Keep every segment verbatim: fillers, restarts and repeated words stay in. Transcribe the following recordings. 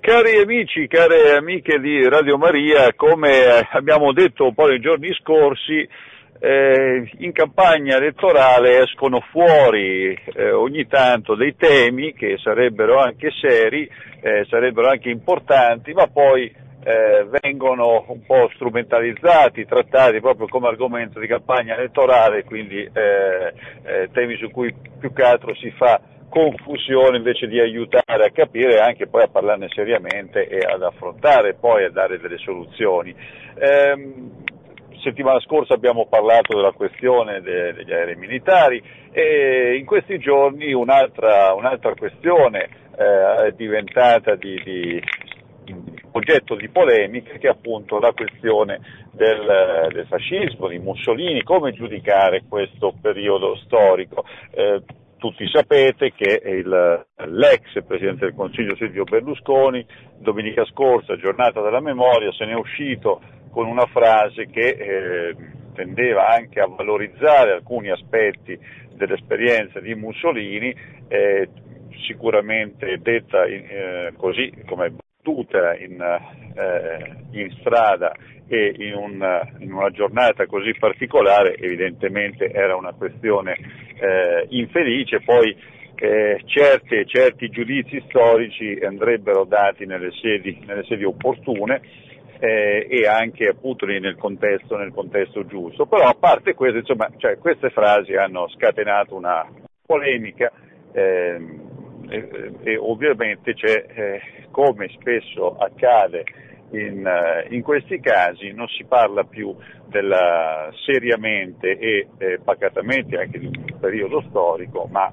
Cari amici, care amiche di Radio Maria, come abbiamo detto un po' nei giorni scorsi, eh, in campagna elettorale escono fuori eh, ogni tanto dei temi che sarebbero anche seri, eh, sarebbero anche importanti, ma poi eh, vengono un po' strumentalizzati, trattati proprio come argomento di campagna elettorale, quindi eh, eh, temi su cui più che altro si fa confusione invece di aiutare a capire e anche poi a parlarne seriamente e ad affrontare poi a dare delle soluzioni. Ehm, settimana scorsa abbiamo parlato della questione de- degli aerei militari e in questi giorni un'altra, un'altra questione eh, è diventata di, di oggetto di polemica, che è appunto la questione del, del fascismo, di Mussolini, come giudicare questo periodo storico. Eh, Tutti sapete che il, l'ex Presidente del Consiglio Silvio Berlusconi domenica scorsa, giornata della memoria, se ne è uscito con una frase che eh, tendeva anche a valorizzare alcuni aspetti dell'esperienza di Mussolini, eh, sicuramente detta in, eh, così come battuta in, eh, in strada e in, un, in una giornata così particolare. Evidentemente era una questione eh, infelice, poi eh, certi, certi giudizi storici andrebbero dati nelle sedi, nelle sedi opportune eh, e anche appunto nel contesto, nel contesto giusto. Però a parte questo, insomma, cioè, queste frasi hanno scatenato una polemica eh, e, e ovviamente c'è, eh, come spesso accade In, in questi casi, non si parla più della, seriamente e eh, pacatamente anche di un periodo storico, ma,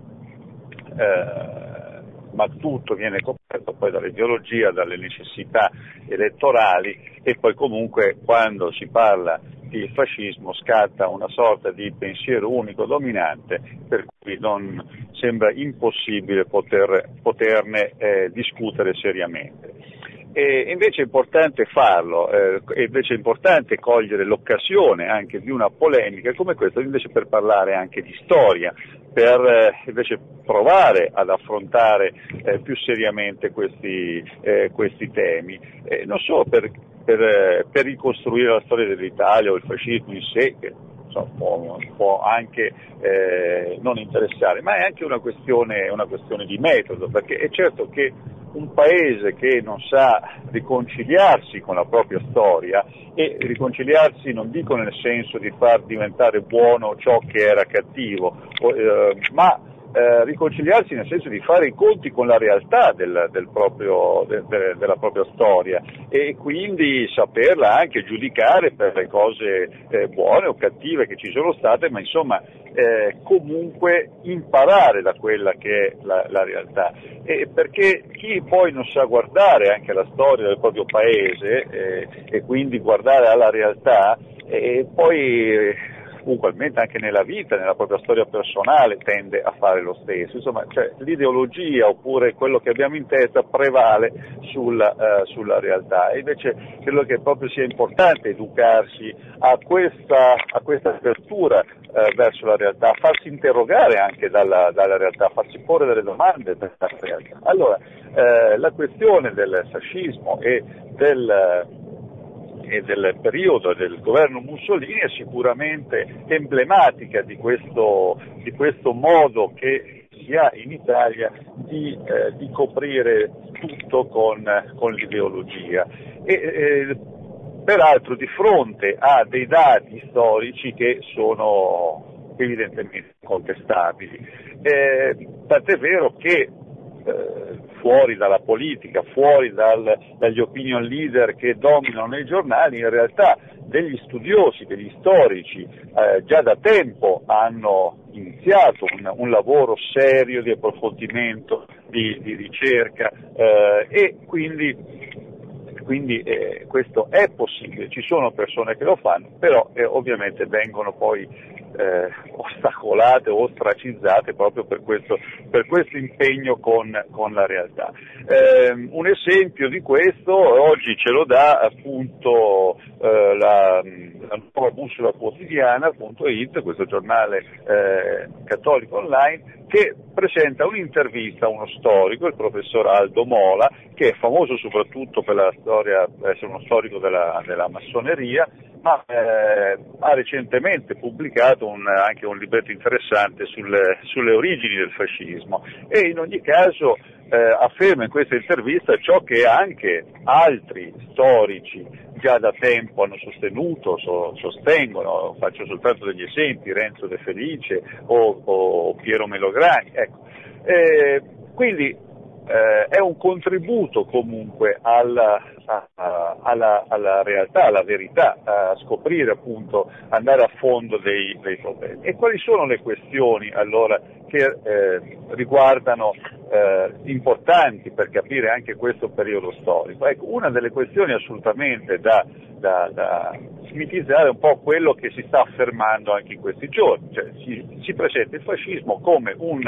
eh, ma tutto viene coperto poi dall'ideologia, dalle necessità elettorali e poi comunque quando si parla di fascismo scatta una sorta di pensiero unico dominante, per cui non sembra impossibile poter, poterne eh, discutere seriamente. E invece è importante farlo, eh, e invece è importante cogliere l'occasione anche di una polemica come questa, invece per parlare anche di storia, per eh, invece provare ad affrontare eh, più seriamente questi, eh, questi temi, eh, non solo per, per, eh, per ricostruire la storia dell'Italia o il fascismo in sé, che insomma, può, può anche eh, non interessare, ma è anche una questione, una questione di metodo, perché è certo che un paese che non sa riconciliarsi con la propria storia, e riconciliarsi non dico nel senso di far diventare buono ciò che era cattivo, eh, ma eh, riconciliarsi nel senso di fare i conti con la realtà del, del proprio, de, de, della propria storia e quindi saperla anche giudicare per le cose eh, buone o cattive che ci sono state, ma insomma eh, comunque imparare da quella che è la, la realtà. E perché chi poi non sa guardare anche la storia del proprio paese eh, e quindi guardare alla realtà e poi eh, ugualmente anche nella vita, nella propria storia personale tende a fare lo stesso, insomma cioè, l'ideologia oppure quello che abbiamo in testa prevale sulla, uh, sulla realtà e invece credo che proprio sia importante educarsi a questa, a questa apertura uh, verso la realtà, a farsi interrogare anche dalla, dalla realtà, a farsi porre delle domande per la realtà. Allora, uh, la questione del fascismo e del e del periodo del governo Mussolini è sicuramente emblematica di questo, di questo modo che si ha in Italia di, eh, di coprire tutto con, con l'ideologia. E, eh, peraltro di fronte a dei dati storici che sono evidentemente contestabili. Eh, tant'è vero che Eh, fuori dalla politica, fuori dal, dagli opinion leader che dominano nei giornali, in realtà degli studiosi, degli storici eh, già da tempo hanno iniziato un, un lavoro serio di approfondimento, di, di ricerca eh, e quindi Quindi eh, questo è possibile, ci sono persone che lo fanno, però eh, ovviamente vengono poi eh, ostacolate o ostracizzate proprio per questo, per questo impegno con, con la realtà. Eh, un esempio di questo oggi ce lo dà appunto eh, la, la nuova bussola quotidiana punto it, questo giornale eh, cattolico online, che presenta un'intervista a uno storico, il professor Aldo Mola, che è famoso soprattutto per la storia, per essere uno storico della, della massoneria, ma eh, ha recentemente pubblicato un, anche un libretto interessante sulle, sulle origini del fascismo e in ogni caso eh, afferma in questa intervista ciò che anche altri storici già da tempo hanno sostenuto, so, sostengono, faccio soltanto degli esempi, Renzo De Felice o, o Piero Melograni. Ecco. Eh, quindi Eh, è un contributo comunque alla, a, a, alla, alla realtà, alla verità, a scoprire appunto, andare a fondo dei, dei problemi. E quali sono le questioni allora che eh, riguardano eh, importanti per capire anche questo periodo storico? Ecco, una delle questioni assolutamente da, da, da mitizzare è un po' quello che si sta affermando anche in questi giorni, cioè si, si presenta il fascismo come un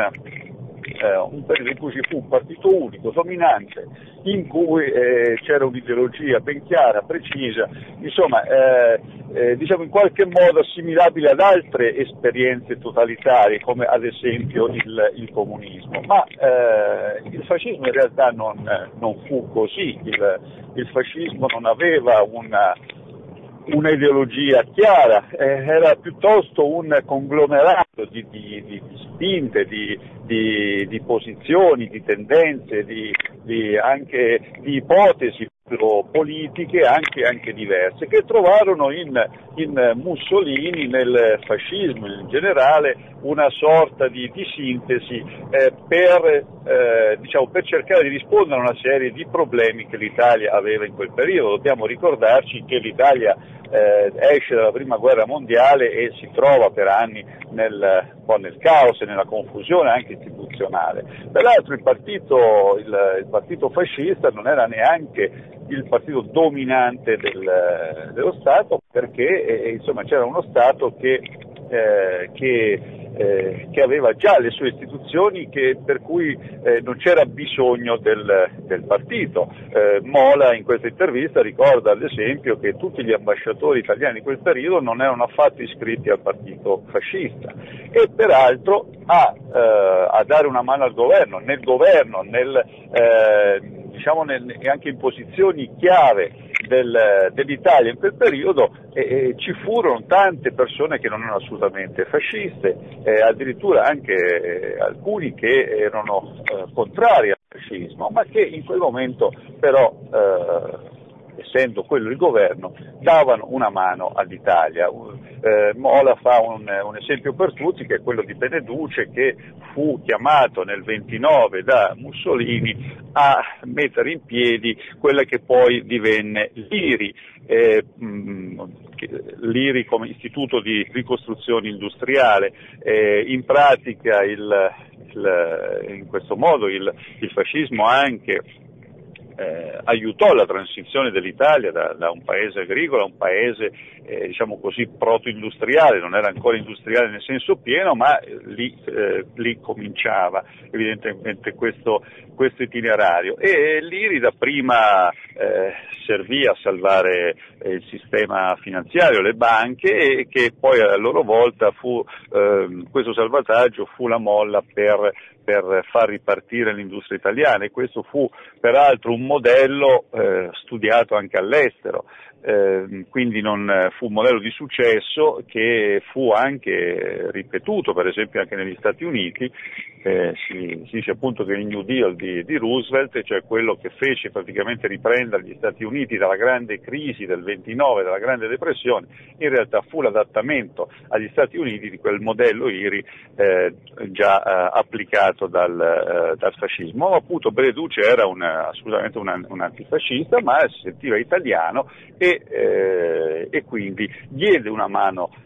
Eh, un periodo in cui ci fu un partito unico, dominante, in cui eh, c'era un'ideologia ben chiara, precisa, insomma, eh, eh, diciamo in qualche modo assimilabile ad altre esperienze totalitarie, come ad esempio il, il comunismo. Ma eh, il fascismo in realtà non, non fu così, il, il fascismo non aveva una una ideologia chiara, eh, era piuttosto un conglomerato di, di, di, di spinte, di, di, di posizioni, di tendenze, di, di anche di ipotesi politiche anche, anche diverse, che trovarono in, in Mussolini, nel fascismo in generale, una sorta di, di sintesi eh, per, eh, diciamo, per cercare di rispondere a una serie di problemi che l'Italia aveva in quel periodo. Dobbiamo ricordarci che l'Italia eh, esce dalla prima guerra mondiale e si trova per anni nel, un po' nel caos e nella confusione anche istituzionale. Peraltro il partito, il, il partito fascista non era neanche il partito dominante del, dello Stato, perché eh, insomma c'era uno Stato che, eh, che, eh, che aveva già le sue istituzioni, che, per cui eh, non c'era bisogno del, del partito. Eh, Mola in questa intervista ricorda ad esempio che tutti gli ambasciatori italiani in quel periodo non erano affatto iscritti al partito fascista e peraltro a, eh, a dare una mano al governo, nel governo, nel eh, diciamo nel, anche in posizioni chiave del, dell'Italia in quel periodo eh, eh, ci furono tante persone che non erano assolutamente fasciste, eh, addirittura anche eh, alcuni che erano eh, contrari al fascismo, ma che in quel momento però, eh, essendo quello il governo, davano una mano all'Italia. Eh, Mola fa un, un esempio per tutti, che è quello di Beneduce, che fu chiamato nel ventinove da Mussolini a mettere in piedi quella che poi divenne l'I R I, eh, l'I R I come istituto di ricostruzione industriale. Eh, in pratica il, il, in questo modo il, il fascismo anche Eh, aiutò la transizione dell'Italia da, da un paese agricolo a un paese eh, diciamo così proto-industriale, non era ancora industriale nel senso pieno, ma eh, lì, eh, lì cominciava evidentemente questo, questo itinerario e l'I R I dapprima eh, servì a salvare eh, il sistema finanziario, le banche, e che poi a loro volta fu eh, questo salvataggio fu la molla per per far ripartire l'industria italiana, e questo fu peraltro un modello eh, studiato anche all'estero, eh, quindi non fu un modello di successo che fu anche ripetuto per esempio anche negli Stati Uniti. Eh, si, si dice appunto che il New Deal di, di Roosevelt, cioè quello che fece praticamente riprendere gli Stati Uniti dalla grande crisi del ventinove, dalla grande depressione, in realtà fu l'adattamento agli Stati Uniti di quel modello I R I eh, già eh, applicato dal, eh, dal fascismo. Ma appunto Beneduce era una, assolutamente un, un antifascista, ma si sentiva italiano e, eh, e quindi diede una mano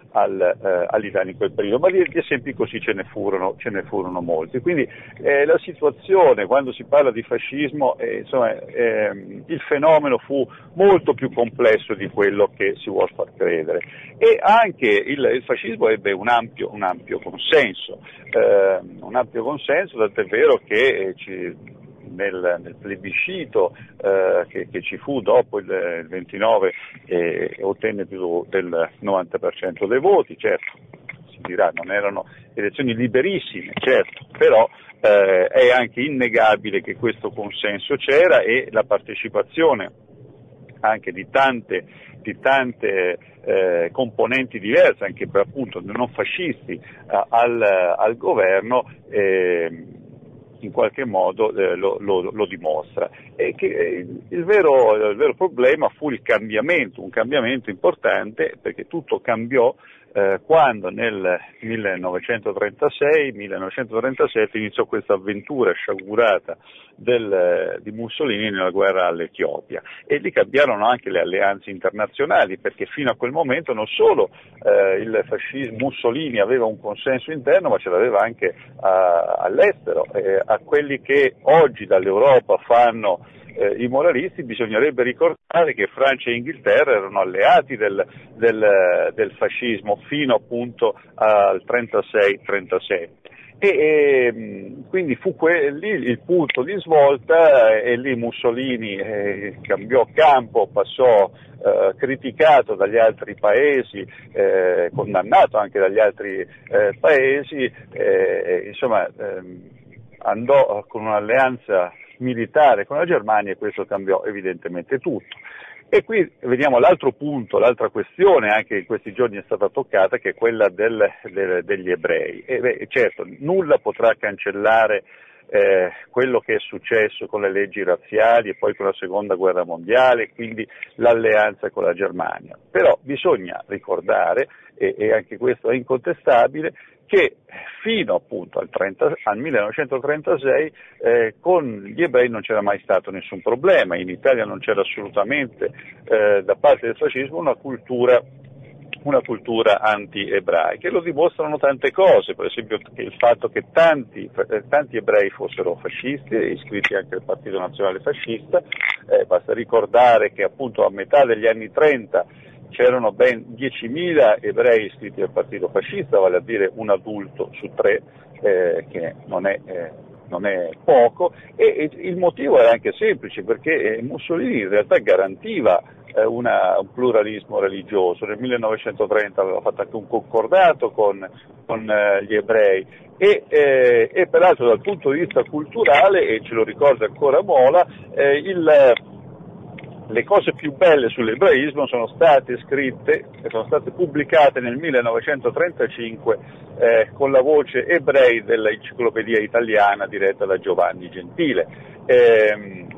al, eh, all'Italia in quel periodo, ma di, di esempi così ce ne furono, ce ne furono molti. Quindi eh, la situazione, quando si parla di fascismo, eh, insomma, eh, il fenomeno fu molto più complesso di quello che si vuol far credere, e anche il, il fascismo ebbe un ampio, un ampio consenso, eh, un ampio consenso, tant'è vero che eh, ci Nel, nel plebiscito eh, che, che ci fu dopo il, il ventinove eh, ottenne più del novanta per cento dei voti. Certo, si dirà, non erano elezioni liberissime, certo, però eh, è anche innegabile che questo consenso c'era, e la partecipazione anche di tante, di tante eh, componenti diverse, anche per appunto non fascisti, eh, al, al governo, eh, in qualche modo eh, lo, lo, lo dimostra. E che, eh, il, vero, il vero problema fu il cambiamento, un cambiamento importante, perché tutto cambiò eh, quando nel millenovecentotrentasei millenovecentotrentasette iniziò questa avventura sciagurata del, di Mussolini nella guerra all'Etiopia, e lì cambiarono anche le alleanze internazionali, perché fino a quel momento non solo eh, il fascismo, Mussolini aveva un consenso interno, ma ce l'aveva anche a, all'estero. Eh, a quelli che oggi dall'Europa fanno eh, i moralisti bisognerebbe ricordare che Francia e Inghilterra erano alleati del, del, del fascismo fino appunto al trentasei trentasette. E, e quindi fu que- lì il punto di svolta, e lì Mussolini eh, cambiò campo, passò eh, criticato dagli altri paesi, eh, condannato anche dagli altri eh, paesi, eh, insomma ehm, andò con un'alleanza militare con la Germania, e questo cambiò evidentemente tutto. E qui vediamo l'altro punto, l'altra questione anche in questi giorni è stata toccata, che è quella del, del, degli ebrei. E beh, certo, nulla potrà cancellare eh, quello che è successo con le leggi razziali e poi con la seconda guerra mondiale, quindi l'alleanza con la Germania. Però bisogna ricordare, e, e anche questo è incontestabile, che fino appunto al, trenta, al millenovecentotrentasei eh, con gli ebrei non c'era mai stato nessun problema. In Italia non c'era assolutamente eh, da parte del fascismo una cultura, una cultura anti-ebraica, e lo dimostrano tante cose, per esempio il fatto che tanti, eh, tanti ebrei fossero fascisti, iscritti anche al Partito Nazionale Fascista. Eh, basta ricordare che appunto a metà degli anni trenta c'erano ben diecimila ebrei iscritti al partito fascista, vale a dire un adulto su tre, eh, che non è, eh, non è poco, e, e il motivo era anche semplice, perché eh, Mussolini in realtà garantiva eh, una, un pluralismo religioso. Nel millenovecentotrenta aveva fatto anche un concordato con, con eh, gli ebrei, e, eh, e peraltro dal punto di vista culturale, e ce lo ricorda ancora Mola, eh, il le cose più belle sull'ebraismo sono state scritte e sono state pubblicate nel millenovecentotrentacinque eh, con la voce ebrei dell'Enciclopedia Italiana diretta da Giovanni Gentile. Eh,